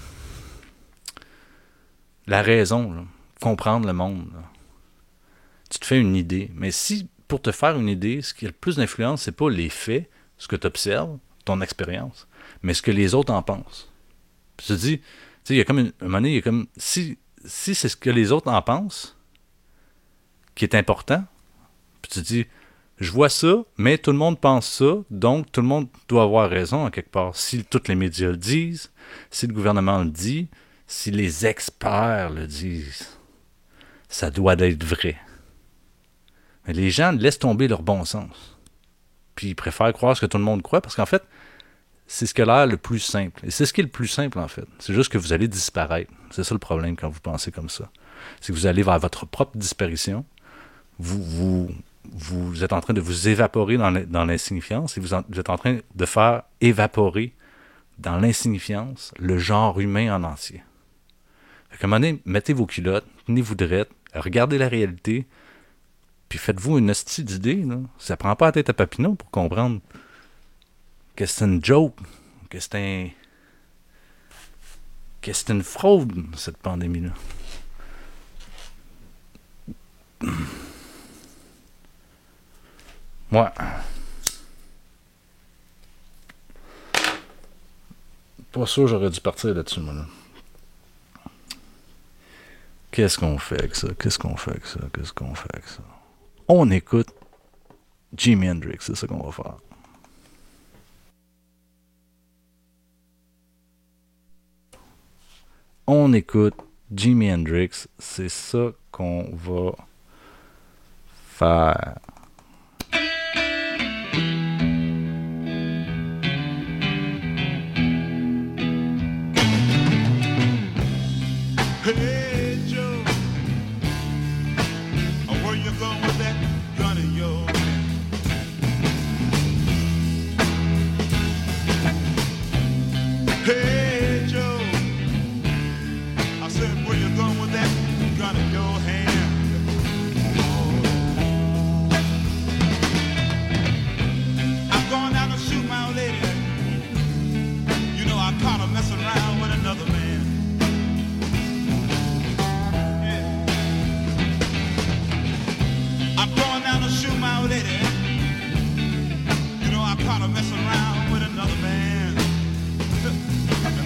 la raison, là, comprendre le monde, là. Tu te fais une idée. Mais si, pour te faire une idée, ce qui a le plus d'influence, c'est pas les faits, ce que tu observes, ton expérience, mais ce que les autres en pensent. Puis tu te dis, il y a comme une, un moment donné, il y a comme si, si c'est ce que les autres en pensent qui est important, puis tu te dis, je vois ça, mais tout le monde pense ça, donc tout le monde doit avoir raison en quelque part. Si tous les médias le disent, si le gouvernement le dit, si les experts le disent, ça doit être vrai. Mais les gens laissent tomber leur bon sens. Puis ils préfèrent croire ce que tout le monde croit, parce qu'en fait, c'est ce qui a l'air le plus simple. Et c'est ce qui est le plus simple, en fait. C'est juste que vous allez disparaître. C'est ça le problème quand vous pensez comme ça. C'est que vous allez vers votre propre disparition. Vous, vous, vous êtes en train de vous évaporer dans, dans l'insignifiance et vous, en, vous êtes en train de faire évaporer dans l'insignifiance le genre humain en entier. Fait qu'à un moment donné, mettez vos culottes, tenez-vous drette, regardez la réalité, puis faites-vous une hostie d'idée. Là. Ça prend pas la tête à Papineau pour comprendre que c'est une joke, que c'est un... que c'est une fraude, cette pandémie-là. Ouais. Pas sûr j'aurais dû partir là-dessus, moi, là. Qu'est-ce qu'on fait avec ça? Qu'est-ce qu'on fait avec ça? Qu'est-ce qu'on fait avec ça? On écoute Jimi Hendrix, c'est ça qu'on va faire. On écoute Jimi Hendrix, c'est ça qu'on va faire. Hey Joe, where you going with that gun of yours? Hey Joe, I said where you going with that gun in your hand? I'm going down to shoot my old lady. You know I caught her messing around with another man. Shoot my old lady. You know I caught her messing around with another man.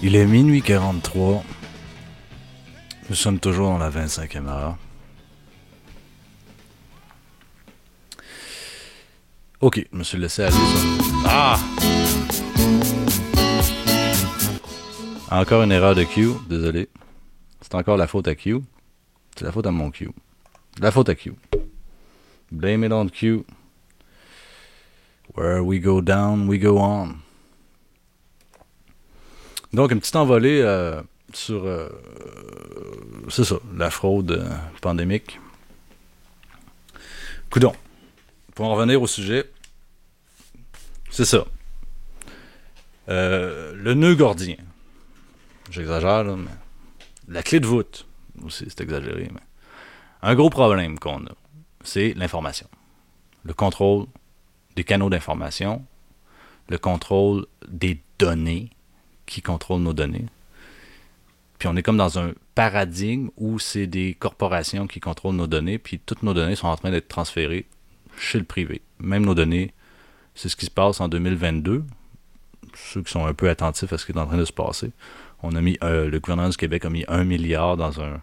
Il est minuit quarante-trois. Nous sommes toujours dans la vingt-cinquième heure. Ok, je me suis laissé aller ça. Ah! Encore une erreur de Q, désolé. C'est encore la faute à Q. C'est la faute à mon Q. C'est la faute à Q. Blame it on Q. Where we go down, we go on. Donc, une petite envolée euh, sur... Euh, c'est ça, la fraude euh, pandémique. Coudon. Pour en revenir au sujet, c'est ça. Euh, le nœud gordien. J'exagère, là, mais... La clé de voûte, aussi, c'est exagéré, mais... Un gros problème qu'on a, c'est l'information. Le contrôle des canaux d'information, le contrôle des données, qui contrôlent nos données. Puis on est comme dans un paradigme où c'est des corporations qui contrôlent nos données, puis toutes nos données sont en train d'être transférées chez le privé. Même nos données, c'est ce qui se passe en deux mille vingt-deux. Ceux qui sont un peu attentifs à ce qui est en train de se passer. On a mis, euh, le gouvernement du Québec a mis un milliard dans un,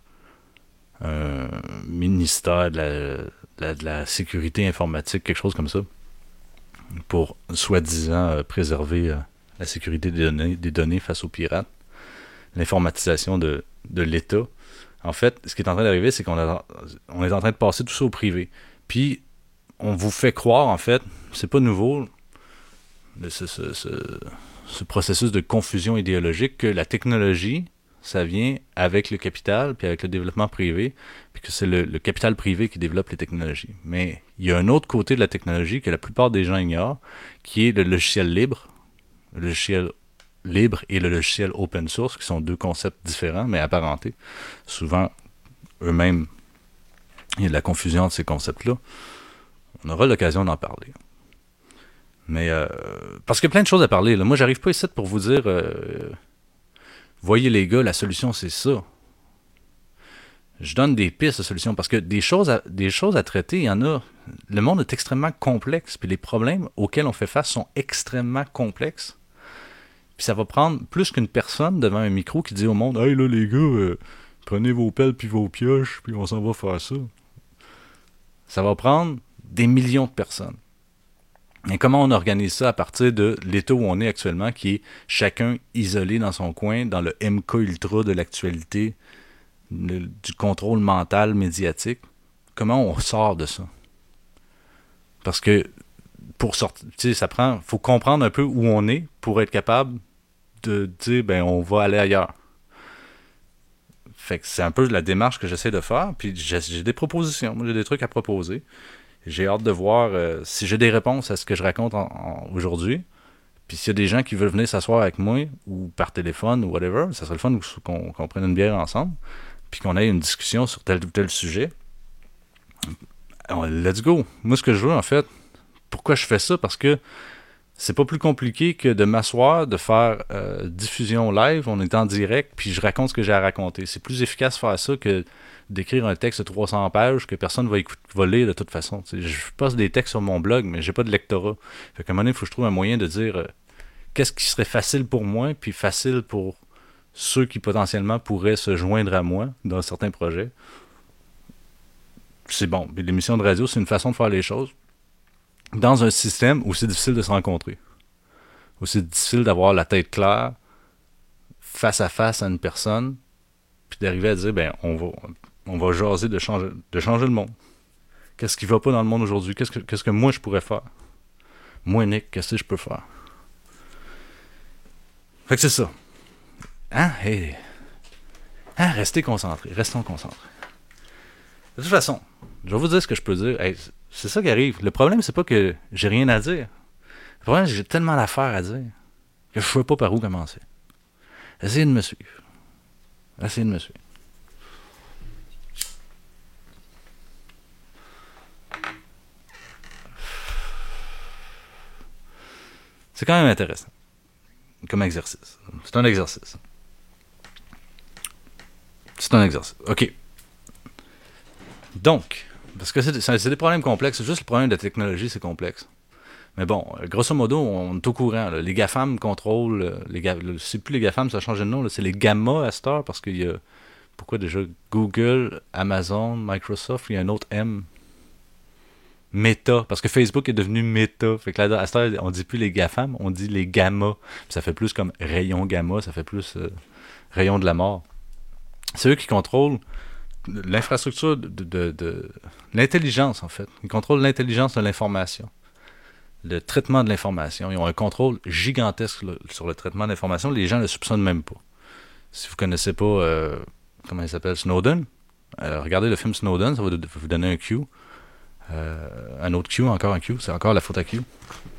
un ministère de la, de, la, de la sécurité informatique, quelque chose comme ça, pour soi-disant euh, préserver euh, la sécurité des données, des données face aux pirates, l'informatisation de, de l'État. En fait, ce qui est en train d'arriver, c'est qu'on a, on est en train de passer tout ça au privé. Puis, on vous fait croire, en fait, c'est pas nouveau, ce, ce, ce, ce processus de confusion idéologique, que la technologie, ça vient avec le capital, puis avec le développement privé, puis que c'est le, le capital privé qui développe les technologies. Mais il y a un autre côté de la technologie que la plupart des gens ignorent, qui est le logiciel libre, le logiciel libre et le logiciel open source, qui sont deux concepts différents, mais apparentés. Souvent, eux-mêmes, il y a de la confusion entre ces concepts-là. On aura l'occasion d'en parler. Mais, euh, parce qu'il y a plein de choses à parler. Là. Moi, j'arrive pas ici pour vous dire, euh, voyez les gars, la solution, c'est ça. Je donne des pistes de solutions, parce que des choses à, des choses à traiter, il y en a. Le monde est extrêmement complexe, puis les problèmes auxquels on fait face sont extrêmement complexes. Puis ça va prendre plus qu'une personne devant un micro qui dit au monde « Hey là les gars, euh, prenez vos pelles puis vos pioches, puis on s'en va faire ça. » Ça va prendre des millions de personnes. Et comment on organise ça à partir de l'état où on est actuellement, qui est chacun isolé dans son coin, dans le M K Ultra de l'actualité, le, du contrôle mental médiatique? Comment on sort de ça? Parce que pour sortir, tu sais, ça prend, faut comprendre un peu où on est pour être capable de dire, ben, on va aller ailleurs. Fait que c'est un peu la démarche que j'essaie de faire, puis j'ai, j'ai des propositions, moi j'ai des trucs à proposer. J'ai hâte de voir euh, si j'ai des réponses à ce que je raconte en, en, aujourd'hui. Puis s'il y a des gens qui veulent venir s'asseoir avec moi, ou par téléphone, ou whatever, ça serait le fun qu'on, qu'on prenne une bière ensemble, puis qu'on ait une discussion sur tel ou tel sujet. Alors, let's go! Moi, ce que je veux, en fait, pourquoi je fais ça? Parce que c'est pas plus compliqué que de m'asseoir, de faire euh, diffusion live, on est en direct, puis je raconte ce que j'ai à raconter. C'est plus efficace de faire ça que d'écrire un texte de trois cents pages que personne va, écouter, va lire de toute façon. T'sais, je poste des textes sur mon blog, mais j'ai pas de lectorat. Fait qu'à un moment donné, il faut que je trouve un moyen de dire euh, qu'est-ce qui serait facile pour moi, puis facile pour ceux qui potentiellement pourraient se joindre à moi dans certains projets. C'est bon. Puis l'émission de radio, c'est une façon de faire les choses dans un système où c'est difficile de se rencontrer. Où c'est difficile d'avoir la tête claire face à face à une personne, puis d'arriver à dire, ben, on va, on va jaser de changer, de changer le monde. Qu'est-ce qui va pas dans le monde aujourd'hui? Qu'est-ce que, qu'est-ce que moi je pourrais faire? Moi, Nick, qu'est-ce que je peux faire? Fait que c'est ça. Hein? Hey. Hein? Restez concentrés. Restons concentrés. De toute façon, je vais vous dire ce que je peux dire. Hey, c'est ça qui arrive. Le problème, c'est pas que j'ai rien à dire. Le problème, c'est que j'ai tellement d'affaires à dire que je ne sais pas par où commencer. Essayez de me suivre. Essayez de me suivre. C'est quand même intéressant comme exercice. C'est un exercice. C'est un exercice. OK. Donc, parce que c'est, c'est des problèmes complexes. Juste le problème de la technologie, c'est complexe. Mais bon, euh, grosso modo, on est au courant. Là. Les GAFAM contrôlent... euh, Les ga... le- C'est plus les GAFAM, ça a changé de nom. Là. C'est les Gamma à cette heure, parce qu'il y a... Pourquoi déjà? Google, Amazon, Microsoft, il y a un autre M. Meta, parce que Facebook est devenu Meta. Fait que là, à cette heure, on dit plus les GAFAM, on dit les Gamma. Puis ça fait plus comme rayon gamma, ça fait plus euh, rayon de la mort. C'est eux qui contrôlent l'infrastructure de, de, de l'intelligence, en fait. Ils contrôlent l'intelligence de l'information, le traitement de l'information. Ils ont un contrôle gigantesque là, sur le traitement de l'information. Les gens ne le soupçonnent même pas. Si vous connaissez pas, euh, comment il s'appelle, Snowden, alors regardez le film Snowden, ça va vous donner un cue. Euh, un autre Q, encore un Q, c'est encore la faute à Q.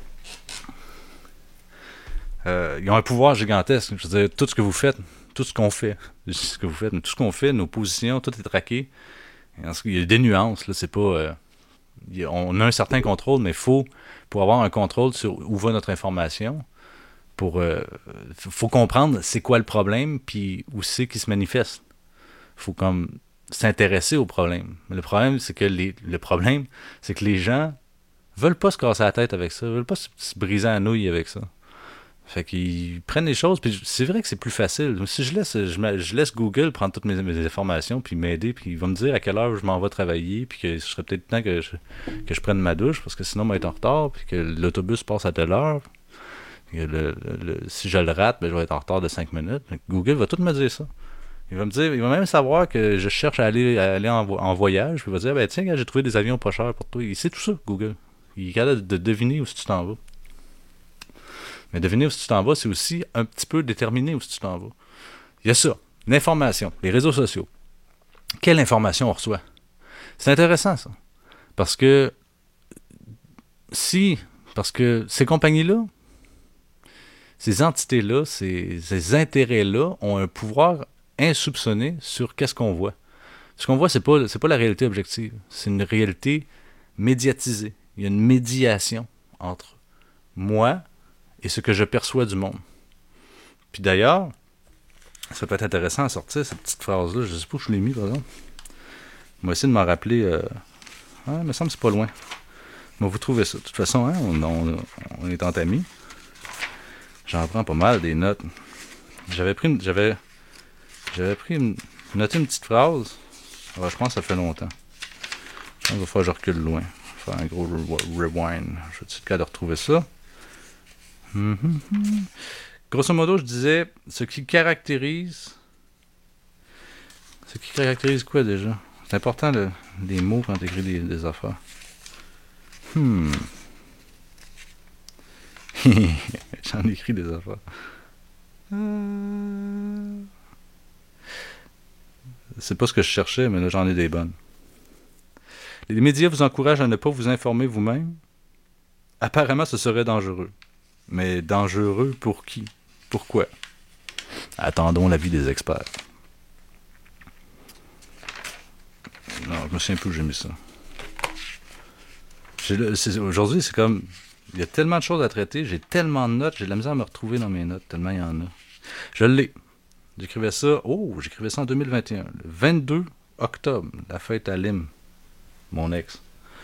Euh, ils ont un pouvoir gigantesque. Je veux dire, tout ce que vous faites, tout ce qu'on fait, ce que vous faites, mais tout ce qu'on fait, nos positions, tout est traqué. Il y a des nuances, là, c'est pas. Euh, il y a, on a un certain contrôle, mais il faut, pour avoir un contrôle sur où va notre information, pour euh, faut comprendre c'est quoi le problème, puis où c'est qu'il se manifeste. Faut comme s'intéresser au problème. Mais le problème, c'est que les, le problème, c'est que les gens veulent pas se casser la tête avec ça, veulent pas se, se briser la nouille avec ça. Fait qu'ils prennent les choses, puis c'est vrai que c'est plus facile. Si je laisse, je, me, je laisse Google prendre toutes mes, mes informations, puis m'aider, puis il va me dire à quelle heure je m'en vais travailler, puis que ce serait peut-être temps que je, que je prenne ma douche, parce que sinon, je vais être en retard, puis que l'autobus passe à telle heure. Le, le, le, si je le rate, ben, je vais être en retard de cinq minutes. Google va tout me dire ça. Il va me dire, il va même savoir que je cherche à aller, à aller en, en voyage. Puis il va dire, ben tiens, j'ai trouvé des avions pas chers pour toi. Il sait tout ça, Google. Il est capable de deviner où tu t'en vas. Mais deviner où tu t'en vas, c'est aussi un petit peu déterminer où tu t'en vas. Il y a ça, l'information, les réseaux sociaux. Quelle information on reçoit? C'est intéressant, ça. Parce que si, parce que ces compagnies-là, ces entités-là, ces, ces intérêts-là ont un pouvoir insoupçonné sur qu'est-ce qu'on voit. Ce qu'on voit, c'est pas, c'est pas la réalité objective. C'est une réalité médiatisée. Il y a une médiation entre moi et ce que je perçois du monde. Puis d'ailleurs, ça peut être intéressant à sortir, cette petite phrase-là. Je sais pas où je l'ai mis, par exemple. On va essayer de m'en rappeler. Euh... Ah, il me semble que c'est pas loin. Mais vous trouvez ça. De toute façon, hein, on, on, on est entre amis. J'en prends pas mal des notes. J'avais pris une, j'avais j'avais pris une, noté une petite phrase. Alors, je pense que ça fait longtemps. Je pense qu'il va falloir que je recule loin. Je vais faire un gros re- rewind. Je vais être capable de retrouver ça. Mm-hmm. Grosso modo, je disais ce qui caractérise. Ce qui caractérise quoi déjà? C'est important le, les mots quand tu écris des, des affaires. Hmm. J'en écris des affaires. Euh... C'est pas ce que je cherchais, mais là j'en ai des bonnes. Les médias vous encouragent à ne pas vous informer vous-même. Apparemment, ce serait dangereux. Mais dangereux pour qui? Pourquoi? Attendons l'avis des experts. Non, je me souviens plus où j'ai mis ça. J'ai, c'est, aujourd'hui, c'est comme... Il y a tellement de choses à traiter, j'ai tellement de notes, j'ai de la misère à me retrouver dans mes notes, tellement il y en a. Je l'ai. J'écrivais ça... Oh, j'écrivais ça en deux mille vingt et un. Le vingt-deux octobre, la fête à Lim, mon ex.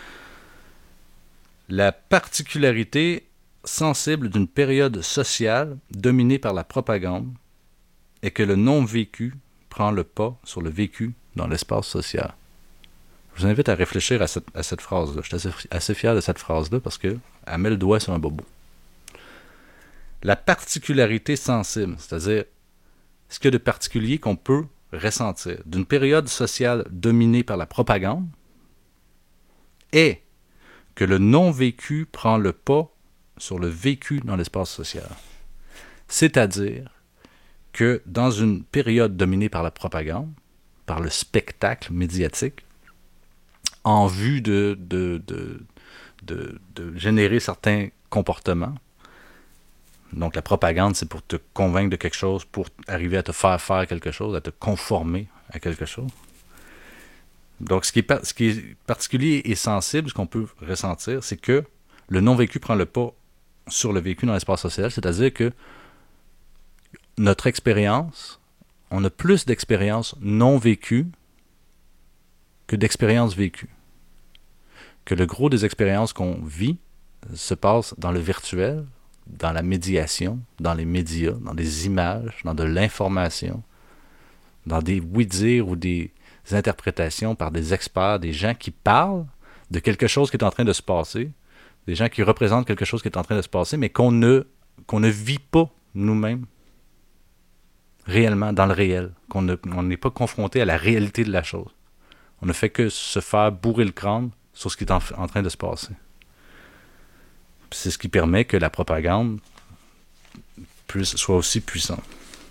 La particularité sensible d'une période sociale dominée par la propagande est que le non-vécu prend le pas sur le vécu dans l'espace social. Je vous invite à réfléchir à cette, à cette phrase-là. Je suis assez, assez fier de cette phrase-là parce qu'elle met le doigt sur un bobo. La particularité sensible, c'est-à-dire ce qu'il y a de particulier qu'on peut ressentir d'une période sociale dominée par la propagande est que le non-vécu prend le pas sur le vécu dans l'espace social. C'est-à-dire que dans une période dominée par la propagande, par le spectacle médiatique, en vue de, de, de, de, de générer certains comportements, donc la propagande, c'est pour te convaincre de quelque chose, pour arriver à te faire faire quelque chose, à te conformer à quelque chose. Donc, ce qui est, ce qui est particulier et sensible, ce qu'on peut ressentir, c'est que le non-vécu prend le pas sur le vécu dans l'espace social, c'est-à-dire que notre expérience, on a plus d'expériences non vécues que d'expériences vécues. Que le gros des expériences qu'on vit se passe dans le virtuel, dans la médiation, dans les médias, dans des images, dans de l'information, dans des oui-dire ou des interprétations par des experts, des gens qui parlent de quelque chose qui est en train de se passer, des gens qui représentent quelque chose qui est en train de se passer, mais qu'on ne, qu'on ne vit pas nous-mêmes réellement, dans le réel, qu'on ne, on n'est pas confronté à la réalité de la chose. On ne fait que se faire bourrer le crâne sur ce qui est en, en train de se passer. Puis c'est ce qui permet que la propagande puisse, soit aussi puissante.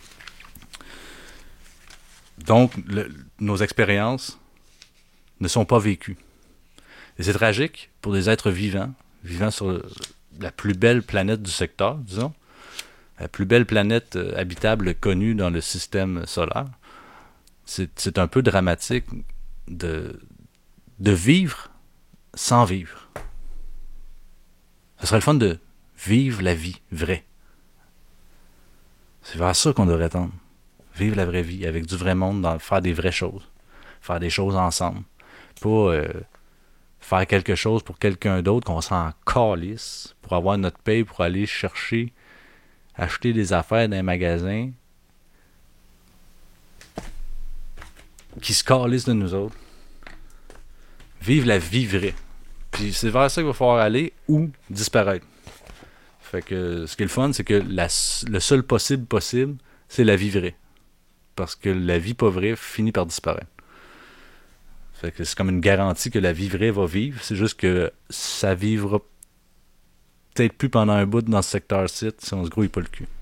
Donc, le, nos expériences ne sont pas vécues. Et c'est tragique pour des êtres vivants, vivant sur la plus belle planète du secteur, disons, la plus belle planète euh, habitable connue dans le système solaire. C'est, c'est un peu dramatique de, de vivre sans vivre. Ce serait le fun de vivre la vie vraie. C'est vers ça qu'on devrait tendre. Vivre la vraie vie avec du vrai monde, dans, faire des vraies choses. Faire des choses ensemble. Pas euh, faire quelque chose pour quelqu'un d'autre qu'on s'en calisse pour avoir notre paye, pour aller chercher, acheter des affaires dans un magasin qui se calisse de nous autres. Vivre la vie vraie. Puis c'est vers ça qu'il va falloir aller ou disparaître. Fait que ce qui est le fun, c'est que la, le seul possible possible, c'est la vie vraie. Parce que la vie pas vraie finit par disparaître. Fait que c'est comme une garantie que la vie vraie va vivre. C'est juste que ça vivra peut-être plus pendant un bout dans ce secteur-ci si on se grouille pas le cul.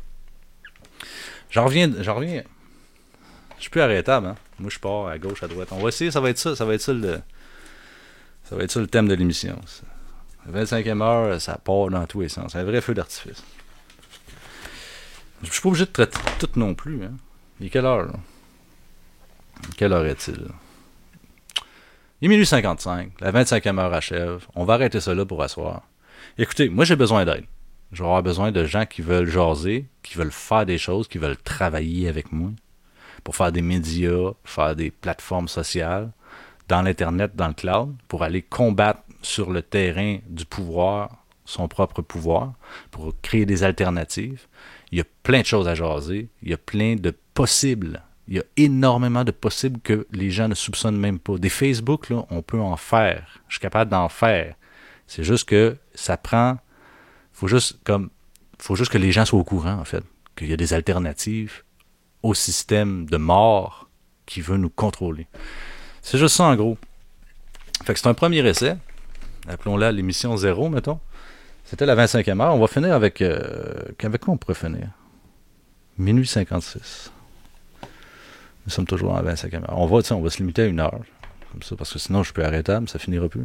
J'en reviens. J'en reviens. Je suis plus arrêtable, hein. Moi je pars à gauche, à droite. On va essayer, ça va être ça. Ça va être ça le. Ça va être ça le thème de l'émission. Ça. La vingt-cinquième heure, ça part dans tous les sens. C'est un vrai feu d'artifice. Je suis pas obligé de traiter tout non plus, hein. Il est quelle heure, là? Quelle heure est-il? Là? Il est minuit cinquante-cinq. La vingt-cinquième heure achève. On va arrêter ça là pour asseoir. Écoutez, moi j'ai besoin d'aide. Je vais avoir besoin de gens qui veulent jaser, qui veulent faire des choses, qui veulent travailler avec moi pour faire des médias, faire des plateformes sociales, dans l'Internet, dans le cloud, pour aller combattre sur le terrain du pouvoir, son propre pouvoir, pour créer des alternatives. Il y a plein de choses à jaser, il y a plein de possibles. Il y a énormément de possibles que les gens ne soupçonnent même pas. Des Facebook, là, on peut en faire. Je suis capable d'en faire. C'est juste que ça prend... faut juste comme faut juste que les gens soient au courant, en fait, qu'il y a des alternatives au système de mort qui veut nous contrôler. C'est juste ça, en gros. Fait que c'est un premier essai. Appelons-la l'émission zéro, mettons. C'était la vingt-cinquième heure. On va finir avec... Euh, avec quoi on pourrait finir? Minuit cinquante-six. Nous sommes toujours à la vingt-cinquième heure. On va, on va se limiter à une heure. Comme ça, parce que sinon, je peux arrêter, mais ça finira plus.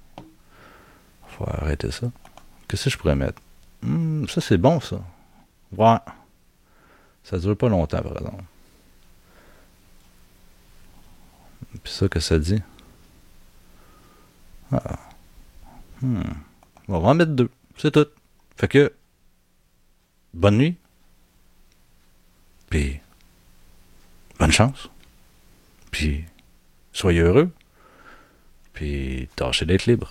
Il faut arrêter ça. Qu'est-ce que je pourrais mettre? Hum, ça, c'est bon, ça. Ouais. Ça dure pas longtemps, par exemple. Puis ça, que ça dit? Ah. Hmm. On va en mettre deux. C'est tout. Fait que, bonne nuit. Puis, bonne chance. Puis, soyez heureux. Puis, tâchez d'être libre.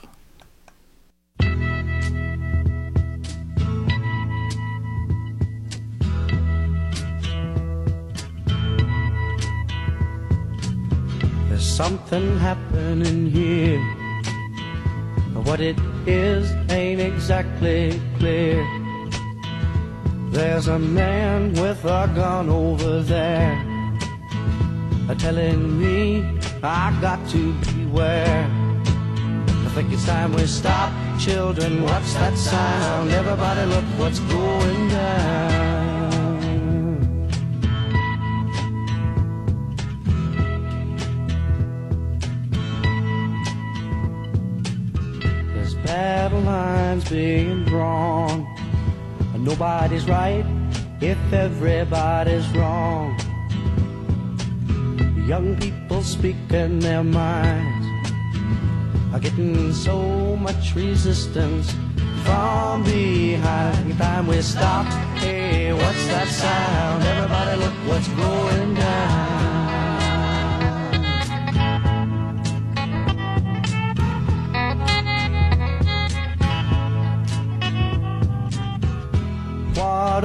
There's something happening here. What it is ain't exactly clear. There's a man with a gun over there, telling me I got to beware. I think it's time we stop. Children, what's that sound? Everybody look what's going down. There's battle lines being drawn. Nobody's right if everybody's wrong. Young people speaking their minds are getting so much resistance from behind. Every time we stop, hey, what's that sound? Everybody look what's going down.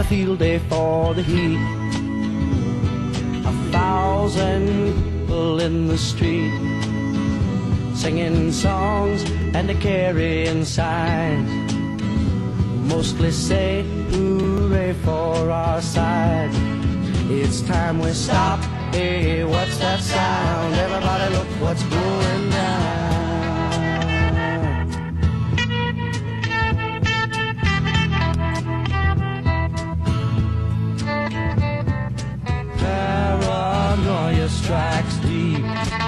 field day for the heat. A thousand people in the street, singing songs and a carrying signs, mostly say hooray for our side. It's time we stop. Hey, what's that sound? Everybody look what's going down. Paranoia strikes deep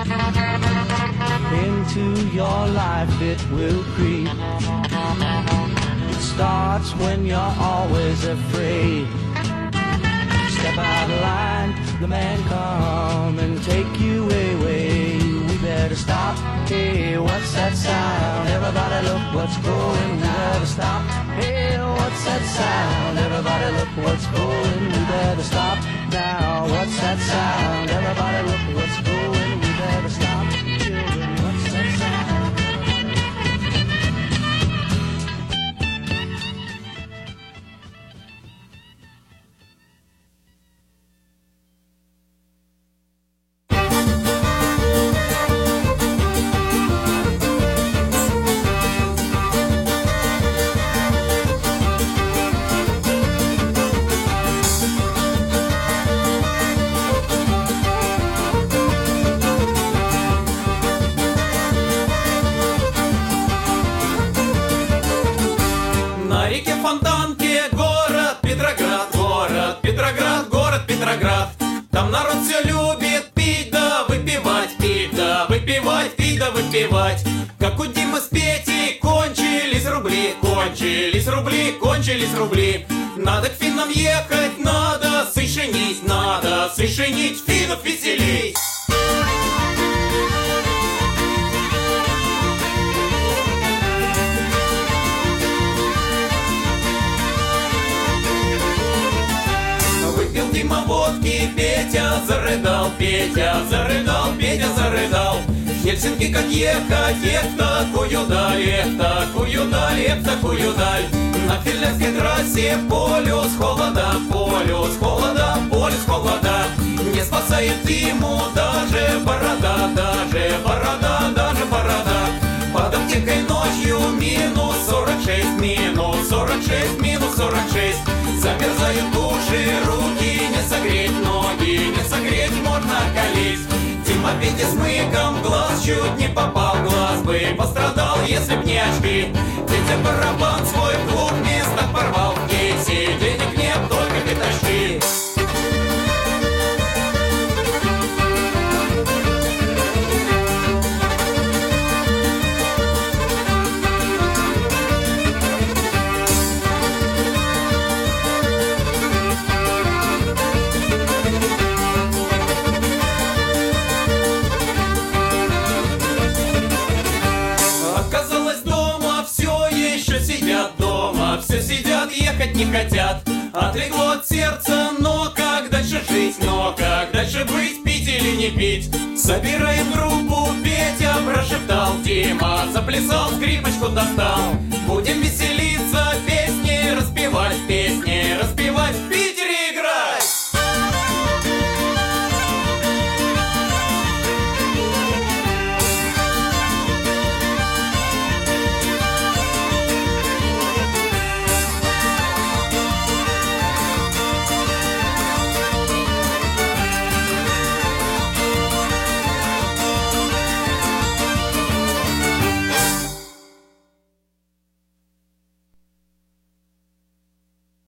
into your life, it will creep. It starts when you're always afraid. Step out of line, the man come and take you away. We better stop. Hey, what's that sound? Everybody look what's going. We better stop. Hey, what's that sound? Everybody look what's going. We better stop now. What's that sound? Everybody look what's going. We better stop. Children, what's that sound? Там народ все любит пить да выпивать, пить да выпивать, пить да выпивать. Как у Димы с Петей кончились рубли, кончились рубли, кончились рубли. Надо к финнам ехать, надо сышенить, надо сышенить, финнов веселей. Дима водки, Петя зарыдал, Петя зарыдал, Петя зарыдал. В Хельсинки как ехать, эх, такую даль, эх, такую даль, эх, такую даль. На финляндской трассе полюс холода, полюс холода, полюс холода. Не спасает ему даже борода, даже борода, даже борода. Под аптекой ночью минус сорок шесть, минус сорок шесть, минус сорок шесть. Замерзают уши, руки, не согреть ноги, не согреть, можно колись. Дима Петя с мыком, глаз чуть не попал, глаз бы пострадал, если б не очки. Петя барабан свой в двух местах порвал в кейсе, денег нет, только пятачки. Ехать не хотят, отлегло от сердца, но как дальше жить, но как дальше быть, пить или не пить? Собираем группу, Петя прошептал, Дима заплясал, скрипочку достал.